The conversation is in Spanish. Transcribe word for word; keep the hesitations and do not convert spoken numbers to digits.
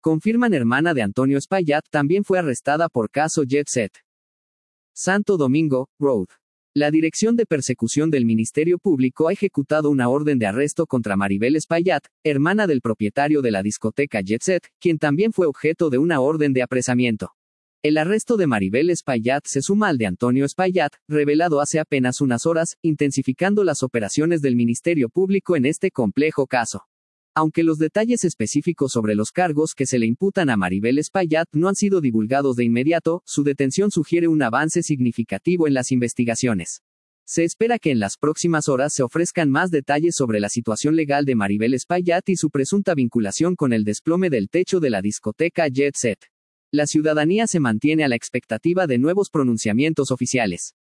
Confirman hermana de Antonio Espaillat también fue arrestada por caso Jet Set. Santo Domingo, Road. La Dirección de Persecución del Ministerio Público ha ejecutado una orden de arresto contra Maribel Espaillat, hermana del propietario de la discoteca Jet Set, quien también fue objeto de una orden de apresamiento. El arresto de Maribel Espaillat se suma al de Antonio Espaillat, revelado hace apenas unas horas, intensificando las operaciones del Ministerio Público en este complejo caso. Aunque los detalles específicos sobre los cargos que se le imputan a Maribel Espaillat no han sido divulgados de inmediato, su detención sugiere un avance significativo en las investigaciones. Se espera que en las próximas horas se ofrezcan más detalles sobre la situación legal de Maribel Espaillat y su presunta vinculación con el desplome del techo de la discoteca Jet Set. La ciudadanía se mantiene a la expectativa de nuevos pronunciamientos oficiales.